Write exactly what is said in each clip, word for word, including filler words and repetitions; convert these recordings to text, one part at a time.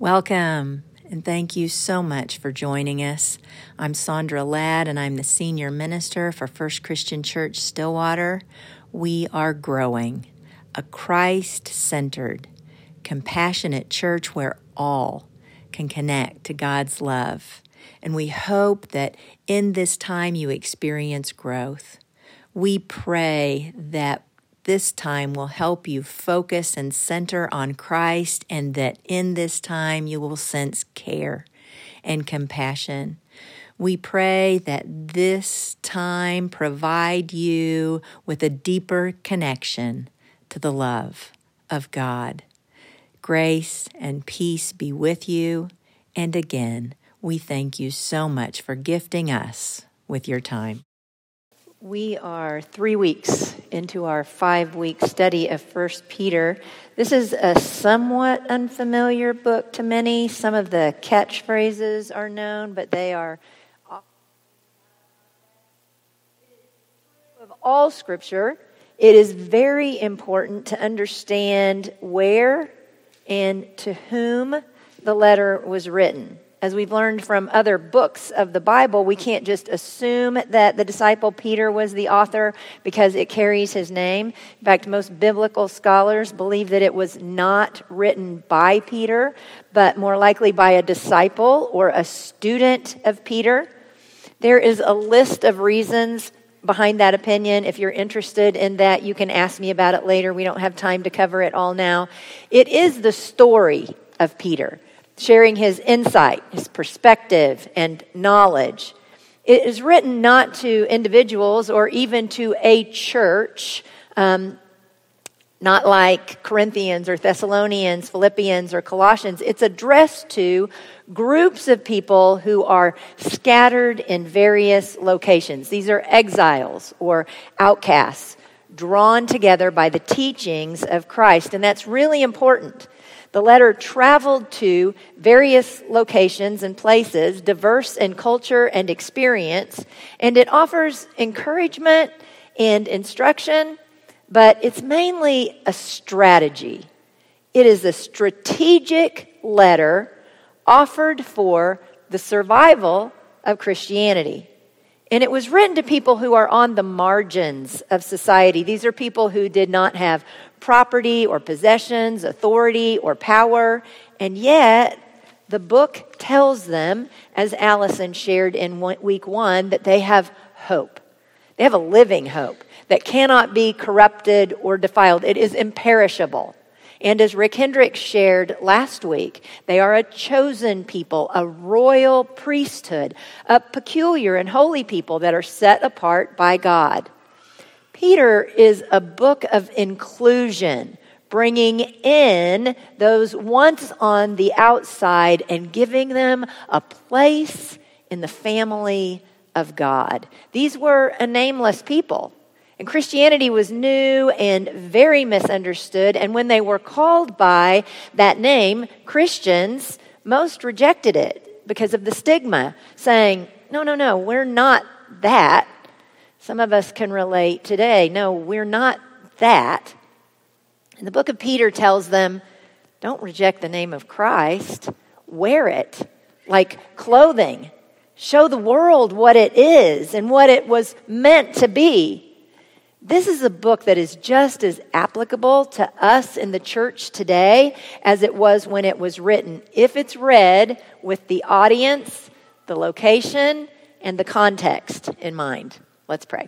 Welcome, and thank you so much for joining us. I'm Sandra Ladd, and I'm the Senior Minister for First Christian Church Stillwater. We are growing, a Christ-centered, compassionate church where all can connect to God's love. And we hope that in this time you experience growth. We pray that this time will help you focus and center on Christ, and that in this time you will sense care and compassion. We pray that this time provide you with a deeper connection to the love of God. Grace and peace be with you. And again, we thank you so much for gifting us with your time. We are three weeks into our five-week study of First Peter. This is a somewhat unfamiliar book to many. Some of the catchphrases are known, but they are of all Scripture. It is very important to understand where and to whom the letter was written. As we've learned from other books of the Bible, we can't just assume that the disciple Peter was the author because it carries his name. In fact, most biblical scholars believe that it was not written by Peter, but more likely by a disciple or a student of Peter. There is a list of reasons behind that opinion. If you're interested in that, you can ask me about it later. We don't have time to cover it all now. It is the story of Peter, sharing his insight, his perspective, and knowledge. It is written not to individuals or even to a church, um, not like Corinthians or Thessalonians, Philippians, or Colossians. It's addressed to groups of people who are scattered in various locations. These are exiles or outcasts, drawn together by the teachings of Christ, and that's really important. The letter traveled to various locations and places, diverse in culture and experience, and it offers encouragement and instruction, but it's mainly a strategy. It is a strategic letter offered for the survival of Christianity. And it was written to people who are on the margins of society. These are people who did not have property or possessions, authority or power, and yet the book tells them, as Allison shared in week one, that they have hope. They have a living hope that cannot be corrupted or defiled. It is imperishable. And as Rick Hendricks shared last week, they are a chosen people, a royal priesthood, a peculiar and holy people that are set apart by God. Peter is a book of inclusion, bringing in those once on the outside and giving them a place in the family of God. These were a nameless people. And Christianity was new and very misunderstood. And when they were called by that name, Christians, most rejected it because of the stigma, saying, no, no, no, we're not that. Some of us can relate today. No, we're not that. And the book of Peter tells them, don't reject the name of Christ. Wear it like clothing. Show the world what it is and what it was meant to be. This is a book that is just as applicable to us in the church today as it was when it was written, if it's read with the audience, the location, and the context in mind. Let's pray.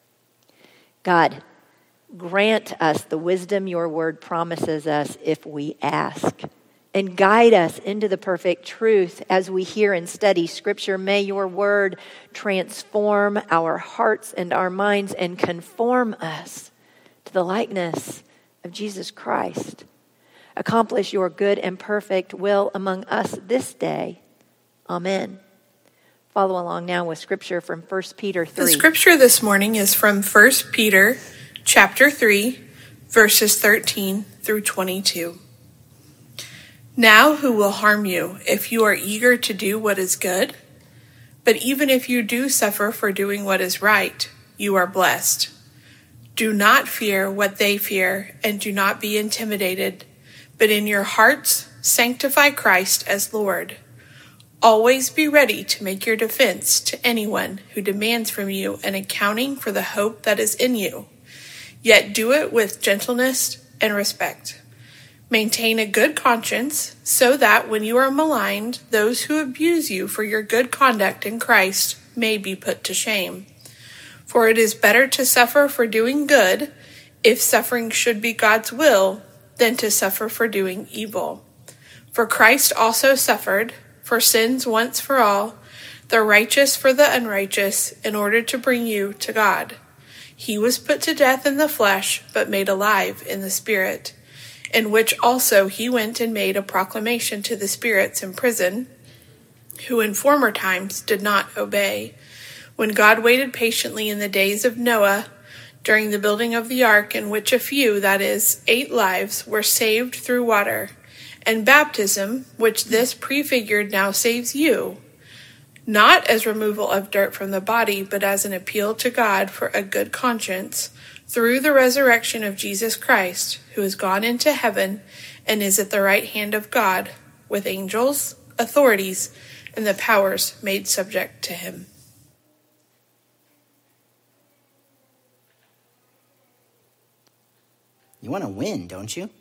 God, grant us the wisdom your word promises us if we ask, and guide us into the perfect truth as we hear and study Scripture. May your word transform our hearts and our minds and conform us to the likeness of Jesus Christ. Accomplish your good and perfect will among us this day. Amen. Follow along now with Scripture from First Peter three. The Scripture this morning is from First Peter chapter three, verses thirteen through twenty-two. Now who will harm you if you are eager to do what is good? But even if you do suffer for doing what is right, you are blessed. Do not fear what they fear, and do not be intimidated, but in your hearts sanctify Christ as Lord. Always be ready to make your defense to anyone who demands from you an accounting for the hope that is in you. Yet do it with gentleness and respect. Maintain a good conscience, so that when you are maligned, those who abuse you for your good conduct in Christ may be put to shame. For it is better to suffer for doing good, if suffering should be God's will, than to suffer for doing evil. For Christ also suffered for sins once for all, the righteous for the unrighteous, in order to bring you to God. He was put to death in the flesh, but made alive in the Spirit, in which also he went and made a proclamation to the spirits in prison, who in former times did not obey, when God waited patiently in the days of Noah, during the building of the ark, in which a few, that is, eight lives, were saved through water. And baptism, which this prefigured, now saves you, not as removal of dirt from the body, but as an appeal to God for a good conscience, through the resurrection of Jesus Christ, who has gone into heaven and is at the right hand of God, with angels, authorities, and the powers made subject to him. You want to win, don't you?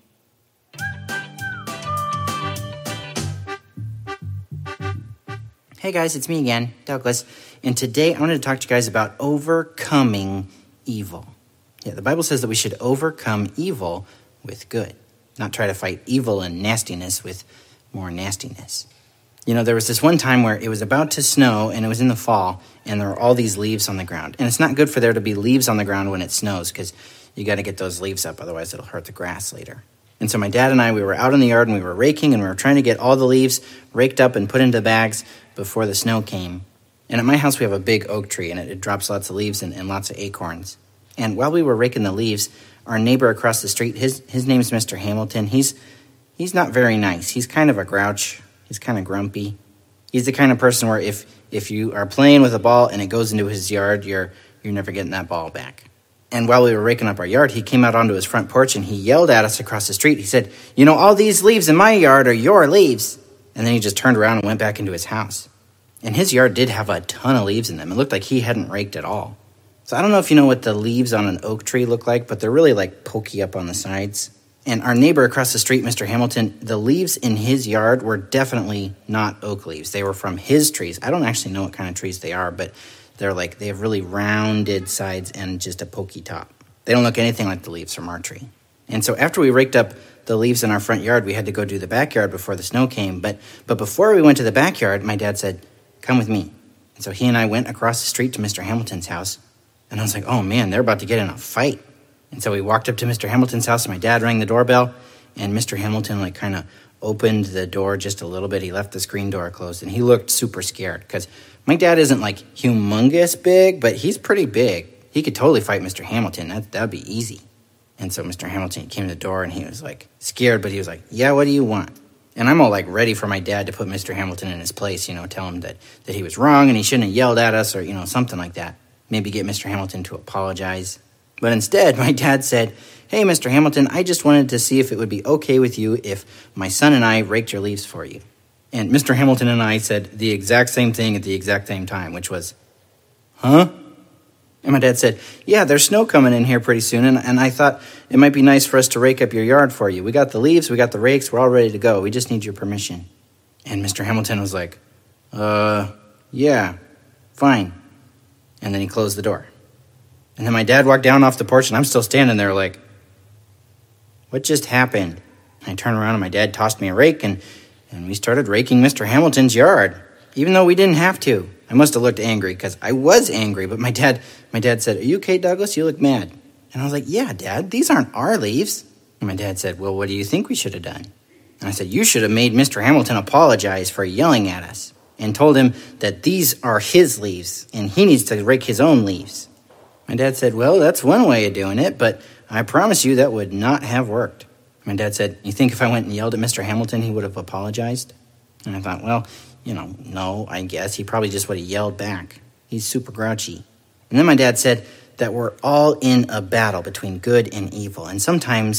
Hey guys, it's me again, Douglas, and today I wanted to talk to you guys about overcoming evil. Yeah, the Bible says that we should overcome evil with good, not try to fight evil and nastiness with more nastiness. You know, there was this one time where it was about to snow, and it was in the fall, and there were all these leaves on the ground. And it's not good for there to be leaves on the ground when it snows, because you got to get those leaves up, otherwise it'll hurt the grass later. And so my dad and I, we were out in the yard, and we were raking, and we were trying to get all the leaves raked up and put into bags before the snow came. And at my house, we have a big oak tree, and it, it drops lots of leaves and, and lots of acorns. And while we were raking the leaves, our neighbor across the street, his his name's Mister Hamilton. He's he's not very nice. He's kind of a grouch. He's kind of grumpy. He's the kind of person where if if you are playing with a ball and it goes into his yard, you're you're never getting that ball back. And while we were raking up our yard, he came out onto his front porch and he yelled at us across the street. He said, "You know, all these leaves in my yard are your leaves." And then he just turned around and went back into his house. And his yard did have a ton of leaves in them. It looked like he hadn't raked at all. So I don't know if you know what the leaves on an oak tree look like, but they're really like pokey up on the sides. And our neighbor across the street, Mister Hamilton, the leaves in his yard were definitely not oak leaves. They were from his trees. I don't actually know what kind of trees they are, but they're like, they have really rounded sides and just a pokey top. They don't look anything like the leaves from our tree. And so after we raked up the leaves in our front yard, we had to go do the backyard before the snow came. But but before we went to the backyard, my dad said, "Come with me." And so he and I went across the street to Mister Hamilton's house. And I was like, oh man, they're about to get in a fight. And so we walked up to Mister Hamilton's house, and my dad rang the doorbell, and Mister Hamilton like kind of opened the door just a little bit. He left the screen door closed, and he looked super scared because my dad isn't like humongous big, but he's pretty big. He could totally fight Mister Hamilton. That that'd be easy. And so Mister Hamilton came to the door, and he was like scared, but he was like, "Yeah, what do you want?" And I'm all like ready for my dad to put Mister Hamilton in his place, you know, tell him that, that he was wrong and he shouldn't have yelled at us or, you know, something like that. Maybe get Mister Hamilton to apologize. But instead, my dad said, "Hey, Mister Hamilton, I just wanted to see if it would be okay with you if my son and I raked your leaves for you." And Mister Hamilton and I said the exact same thing at the exact same time, which was, "Huh?" And my dad said, "Yeah, there's snow coming in here pretty soon, and, and I thought it might be nice for us to rake up your yard for you. We got the leaves, we got the rakes, we're all ready to go. We just need your permission." And Mister Hamilton was like, uh, yeah, fine. And then he closed the door. And then my dad walked down off the porch, and I'm still standing there like, what just happened? And I turned around, and my dad tossed me a rake, and, and we started raking Mister Hamilton's yard, even though we didn't have to. I must have looked angry, because I was angry, but my dad my dad said, "Are you okay, Douglas? You look mad." And I was like, "Yeah, Dad, these aren't our leaves." And my dad said, "Well, what do you think we should have done?" And I said, "You should have made Mister Hamilton apologize for yelling at us and told him that these are his leaves, and he needs to rake his own leaves." My dad said, "Well, that's one way of doing it, but I promise you that would not have worked." My dad said, "You think if I went and yelled at Mister Hamilton, he would have apologized?" And I thought, well, you know, no, I guess. He probably just would have yelled back. He's super grouchy. And then my dad said that we're all in a battle between good and evil. And sometimes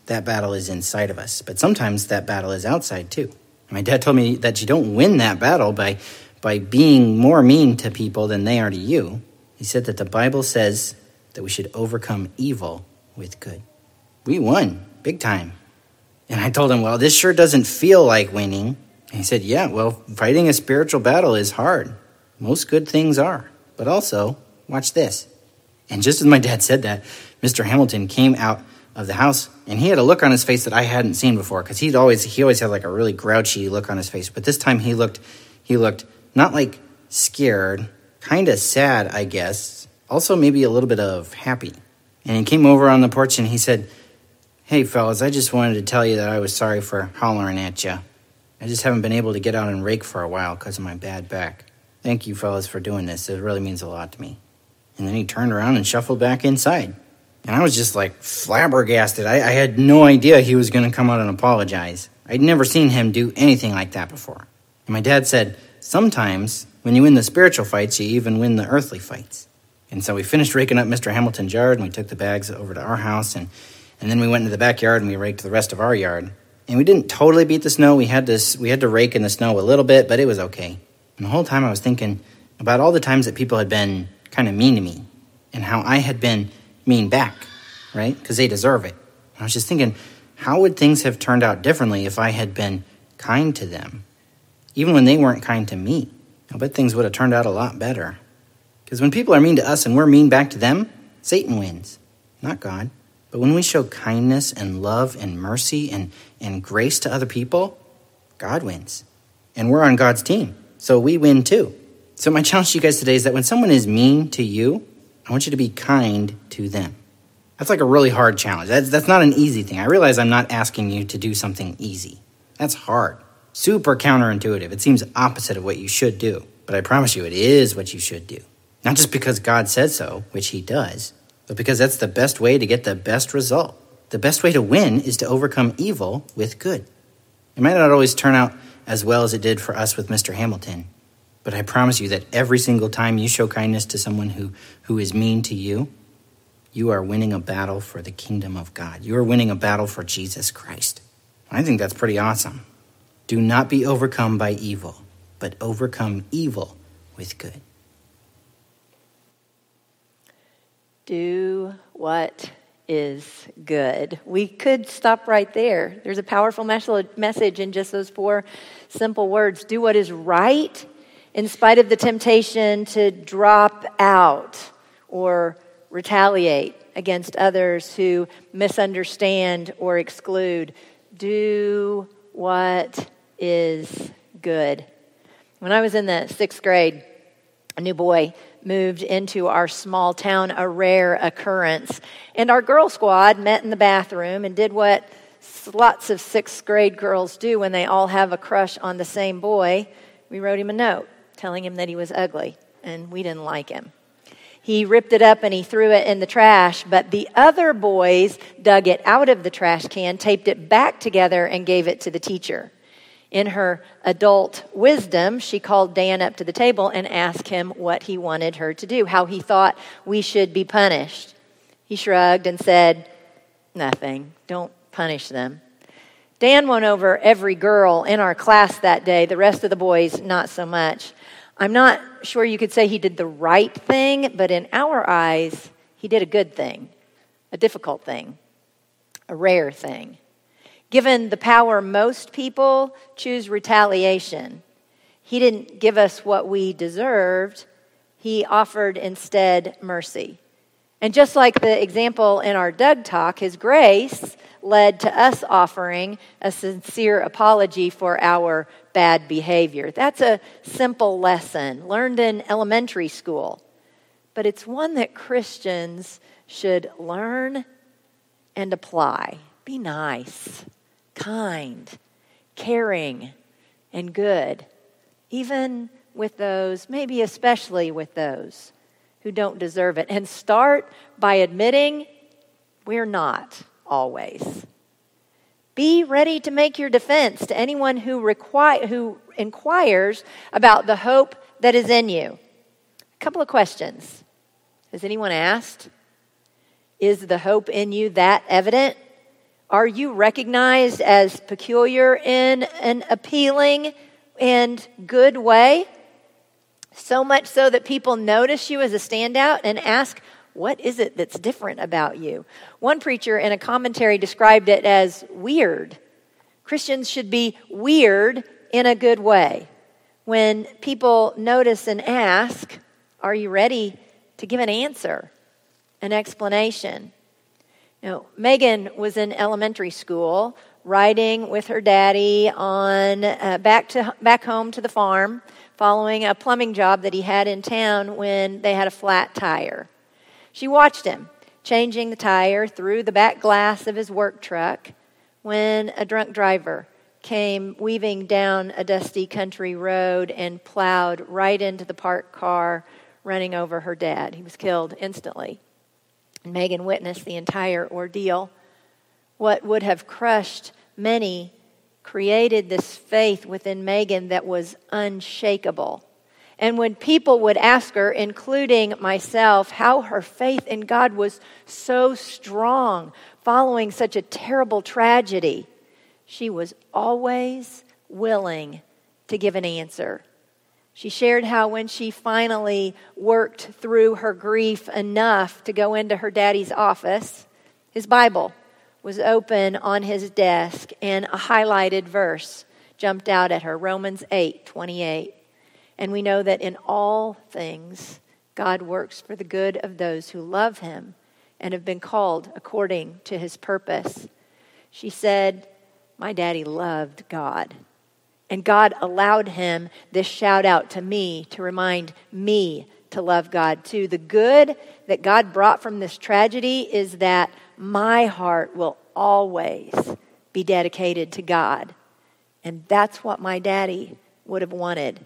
that battle is inside of us, but sometimes that battle is outside too. My dad told me that you don't win that battle by, by being more mean to people than they are to you. He said that the Bible says that we should overcome evil with good. We won, big time. And I told him, well, this sure doesn't feel like winning. And he said, yeah, well, fighting a spiritual battle is hard. Most good things are. But also, watch this. And just as my dad said that, Mister Hamilton came out of the house, and he had a look on his face that I hadn't seen before, because he'd always he always had like a really grouchy look on his face. But this time he looked he looked not like scared, kind of sad, I guess. Also maybe a little bit of happy. And he came over on the porch and he said, hey, fellas, I just wanted to tell you that I was sorry for hollering at you. I just haven't been able to get out and rake for a while because of my bad back. Thank you, fellas, for doing this. It really means a lot to me. And then he turned around and shuffled back inside. And I was just like flabbergasted. I, I had no idea he was going to come out and apologize. I'd never seen him do anything like that before. And my dad said, sometimes when you win the spiritual fights, you even win the earthly fights. And so we finished raking up Mister Hamilton's yard, and we took the bags over to our house, and, and then we went into the backyard and we raked the rest of our yard. And we didn't totally beat the snow. We had to, we had to rake in the snow a little bit, but it was okay. And the whole time I was thinking about all the times that people had been kind of mean to me and how I had been mean back, right? Because they deserve it. And I was just thinking, how would things have turned out differently if I had been kind to them? Even when they weren't kind to me, I bet things would have turned out a lot better. Because when people are mean to us and we're mean back to them, Satan wins, not God. But when we show kindness and love and mercy and, and grace to other people, God wins. And we're on God's team, so we win too. So my challenge to you guys today is that when someone is mean to you, I want you to be kind to them. That's like a really hard challenge. That's, that's not an easy thing. I realize I'm not asking you to do something easy. That's hard. Super counterintuitive. It seems opposite of what you should do. But I promise you, it is what you should do. Not just because God said so, which he does, but because that's the best way to get the best result. The best way to win is to overcome evil with good. It might not always turn out as well as it did for us with Mister Hamilton, but I promise you that every single time you show kindness to someone who, who is mean to you, you are winning a battle for the kingdom of God. You are winning a battle for Jesus Christ. I think that's pretty awesome. Do not be overcome by evil, but overcome evil with good. Do what is good. We could stop right there. There's a powerful mes- message in just those four simple words. Do what is right in spite of the temptation to drop out or retaliate against others who misunderstand or exclude. Do what is good. When I was in the sixth grade, a new boy moved into our small town, a rare occurrence. And our girl squad met in the bathroom and did what lots of sixth grade girls do when they all have a crush on the same boy. We wrote him a note telling him that he was ugly, and we didn't like him. He ripped it up and he threw it in the trash, but the other boys dug it out of the trash can, taped it back together, and gave it to the teacher. In her adult wisdom, she called Dan up to the table and asked him what he wanted her to do, how he thought we should be punished. He shrugged and said, nothing, don't punish them. Dan won over every girl in our class that day, the rest of the boys not so much. I'm not sure you could say he did the right thing, but in our eyes, he did a good thing, a difficult thing, a rare thing. Given the power most people choose retaliation, he didn't give us what we deserved. He offered instead mercy. And just like the example in our Doug talk, his grace led to us offering a sincere apology for our bad behavior. That's a simple lesson learned in elementary school, but it's one that Christians should learn and apply. Be nice, kind, caring, and good, even with those, maybe especially with those who don't deserve it. And start by admitting we're not always. Be ready to make your defense to anyone who require, who inquires about the hope that is in you. A couple of questions. Has anyone asked? Is the hope in you that evident? Are you recognized as peculiar in an appealing and good way? So much so that people notice you as a standout and ask, what is it that's different about you? One preacher in a commentary described it as weird. Christians should be weird in a good way. When people notice and ask, are you ready to give an answer, an explanation? You know, Megan was in elementary school, riding with her daddy on uh, back to back home to the farm, following a plumbing job that he had in town when they had a flat tire. She watched him changing the tire through the back glass of his work truck when a drunk driver came weaving down a dusty country road and plowed right into the parked car, running over her dad. He was killed instantly. And Megan witnessed the entire ordeal. What would have crushed many created this faith within Megan that was unshakable. And when people would ask her, including myself, how her faith in God was so strong following such a terrible tragedy, she was always willing to give an answer. She shared how when she finally worked through her grief enough to go into her daddy's office, his Bible was open on his desk and a highlighted verse jumped out at her, Romans eight twenty-eight. And we know that in all things, God works for the good of those who love him and have been called according to his purpose. She said, my daddy loved God. And God allowed him this shout out to me to remind me to love God too. The good that God brought from this tragedy is that my heart will always be dedicated to God. And that's what my daddy would have wanted.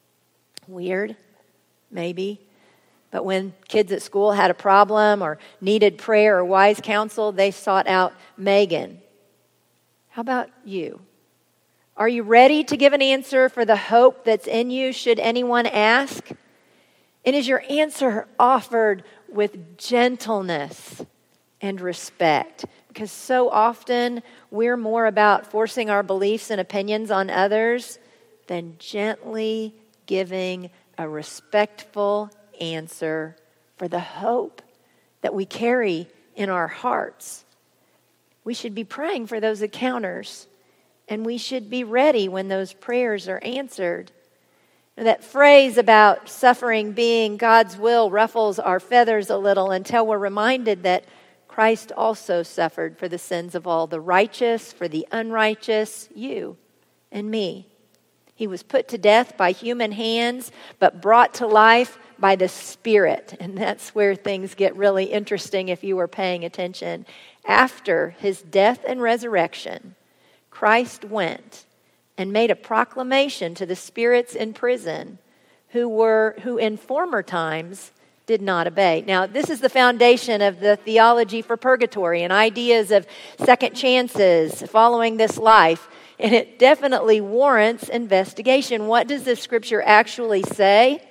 Weird, maybe. But when kids at school had a problem or needed prayer or wise counsel, they sought out Megan. How about you? Are you ready to give an answer for the hope that's in you should anyone ask? And is your answer offered with gentleness and respect? Because so often we're more about forcing our beliefs and opinions on others than gently giving a respectful answer for the hope that we carry in our hearts. We should be praying for those encounters, and we should be ready when those prayers are answered. That phrase about suffering being God's will ruffles our feathers a little until we're reminded that Christ also suffered for the sins of all, the righteous, for the unrighteous, you and me. He was put to death by human hands, but brought to life by the Spirit. And that's where things get really interesting if you were paying attention. After his death and resurrection, Christ went and made a proclamation to the spirits in prison who were who in former times did not obey. Now, this is the foundation of the theology for purgatory and ideas of second chances following this life. And it definitely warrants investigation. What does this scripture actually say?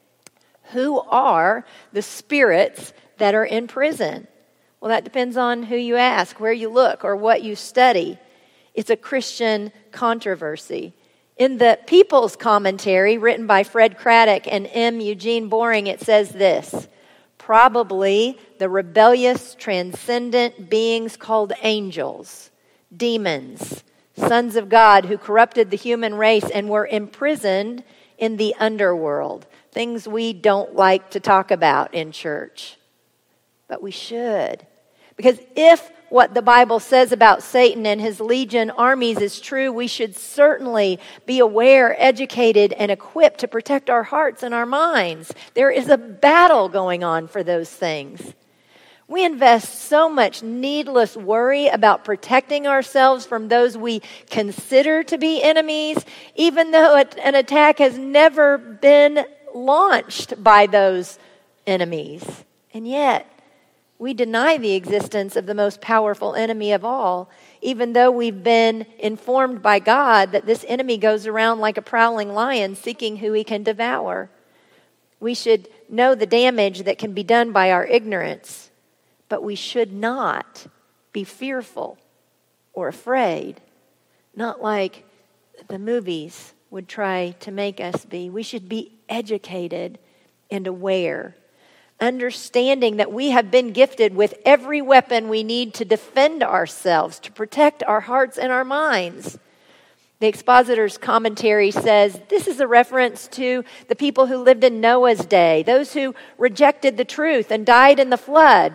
Who are the spirits that are in prison? Well, that depends on who you ask, where you look, or what you study. It's a Christian controversy. In the People's Commentary, written by Fred Craddock and M. Eugene Boring, it says this: probably the rebellious, transcendent beings called angels, demons, sons of God who corrupted the human race and were imprisoned in the underworld. Things we don't like to talk about in church. But we should. Because if what the Bible says about Satan and his legion armies is true, we should certainly be aware, educated, and equipped to protect our hearts and our minds. There is a battle going on for those things. We invest so much needless worry about protecting ourselves from those we consider to be enemies, even though an attack has never been launched by those enemies. And yet, we deny the existence of the most powerful enemy of all, even though we've been informed by God that this enemy goes around like a prowling lion seeking who he can devour. We should know the damage that can be done by our ignorance, but we should not be fearful or afraid, not like the movies would try to make us be. We should be educated and aware, understanding that we have been gifted with every weapon we need to defend ourselves, to protect our hearts and our minds. The Expositor's commentary says this is a reference to the people who lived in Noah's day, those who rejected the truth and died in the flood.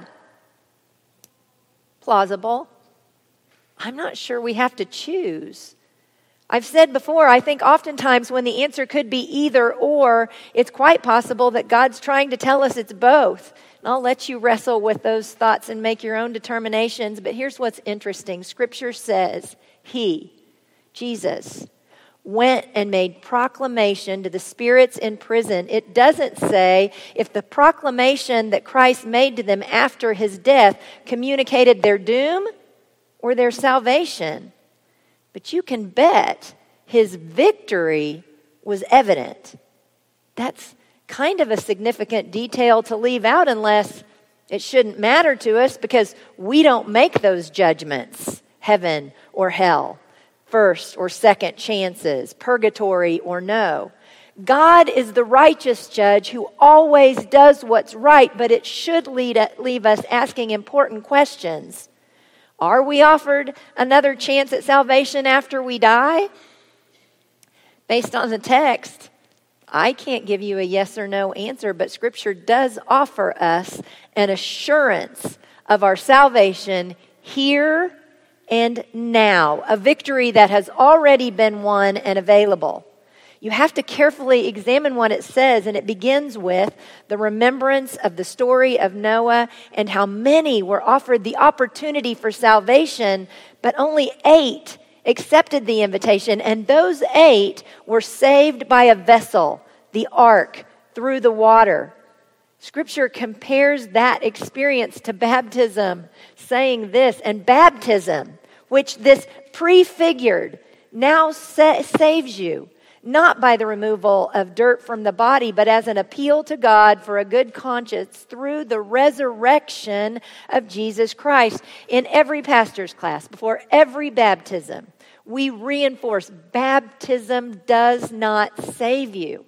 Plausible. I'm not sure we have to choose. I've said before, I think oftentimes when the answer could be either or, it's quite possible that God's trying to tell us it's both. And I'll let you wrestle with those thoughts and make your own determinations. But here's what's interesting. Scripture says He, Jesus, went and made proclamation to the spirits in prison. It doesn't say if the proclamation that Christ made to them after his death communicated their doom or their salvation. But you can bet his victory was evident. That's kind of a significant detail to leave out unless it shouldn't matter to us because we don't make those judgments, heaven or hell, first or second chances, purgatory or no. God is the righteous judge who always does what's right, but it should lead, leave us asking important questions. Are we offered another chance at salvation after we die? Based on the text, I can't give you a yes or no answer, but Scripture does offer us an assurance of our salvation here and now, a victory that has already been won and available. You have to carefully examine what it says, and it begins with the remembrance of the story of Noah and how many were offered the opportunity for salvation, but only eight accepted the invitation, and those eight were saved by a vessel, the ark, through the water. Scripture compares that experience to baptism, saying this, and baptism, which this prefigured, now sa- saves you, not by the removal of dirt from the body, but as an appeal to God for a good conscience through the resurrection of Jesus Christ. In every pastor's class, before every baptism, we reinforce baptism does not save you.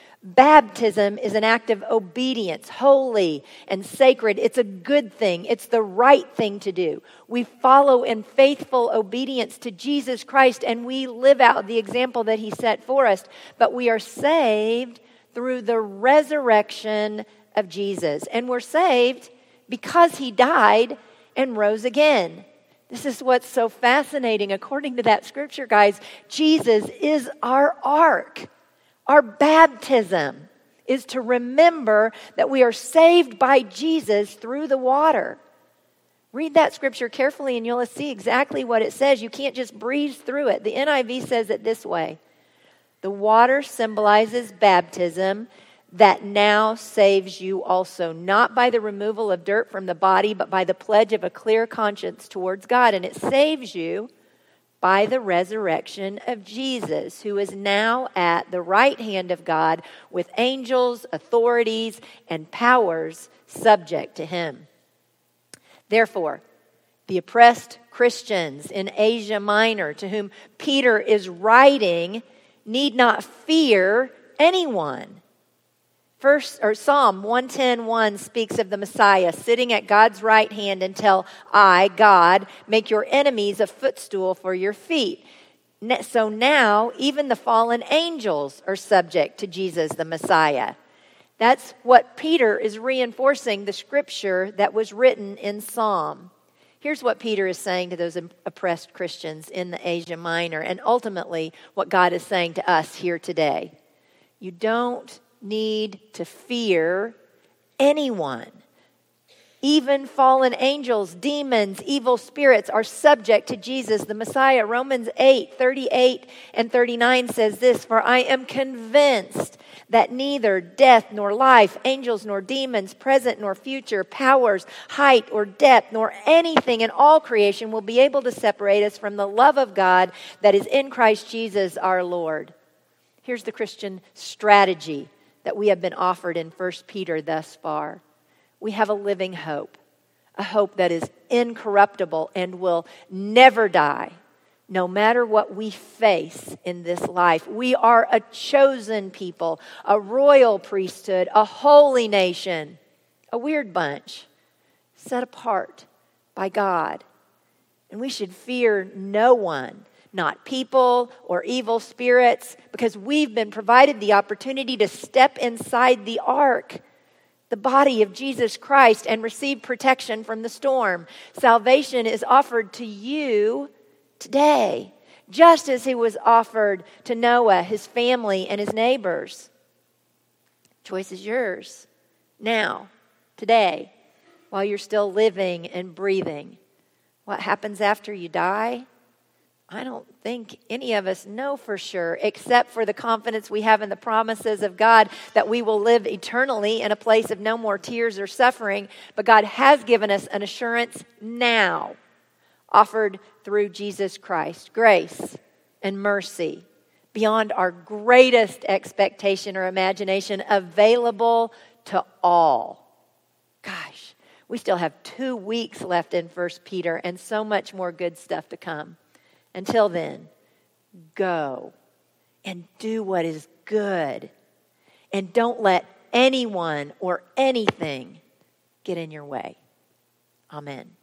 Baptism is an act of obedience, holy and sacred. It's a good thing. It's the right thing to do. We follow in faithful obedience to Jesus Christ, and we live out the example that he set for us. But we are saved through the resurrection of Jesus. And we're saved because he died and rose again. This is what's so fascinating. According to that scripture, guys, Jesus is our ark. Our baptism is to remember that we are saved by Jesus through the water. Read that scripture carefully and you'll see exactly what it says. You can't just breeze through it. The N I V says it this way. The water symbolizes baptism that now saves you also, not by the removal of dirt from the body, but by the pledge of a clear conscience towards God. And it saves you by the resurrection of Jesus, who is now at the right hand of God with angels, authorities, and powers subject to him. Therefore, the oppressed Christians in Asia Minor, to whom Peter is writing, need not fear anyone. First, or Psalm one ten one speaks of the Messiah sitting at God's right hand until I, God, make your enemies a footstool for your feet. So now, even the fallen angels are subject to Jesus, the Messiah. That's what Peter is reinforcing the scripture that was written in Psalm. Here's what Peter is saying to those oppressed Christians in the Asia Minor, and ultimately what God is saying to us here today. You don't need to fear anyone. Even fallen angels, demons, evil spirits are subject to Jesus, the Messiah. Romans eight, thirty-eight and thirty-nine says this, for I am convinced that neither death nor life, angels nor demons, present nor future, powers, height or depth, nor anything in all creation will be able to separate us from the love of God that is in Christ Jesus our Lord. Here's the Christian strategy that we have been offered in First Peter thus far. We have a living hope, a hope that is incorruptible and will never die, no matter what we face in this life. We are a chosen people, a royal priesthood, a holy nation, a weird bunch, set apart by God. And we should fear no one, not people or evil spirits, because we've been provided the opportunity to step inside the ark, the body of Jesus Christ, and receive protection from the storm. Salvation is offered to you today, just as he was offered to Noah, his family, and his neighbors. Choice is yours now, today, while you're still living and breathing. What happens after you die? I don't think any of us know for sure, except for the confidence we have in the promises of God that we will live eternally in a place of no more tears or suffering. But God has given us an assurance now, offered through Jesus Christ, grace and mercy beyond our greatest expectation or imagination, available to all. Gosh, we still have two weeks left in First Peter and so much more good stuff to come. Until then, go and do what is good, and don't let anyone or anything get in your way. Amen.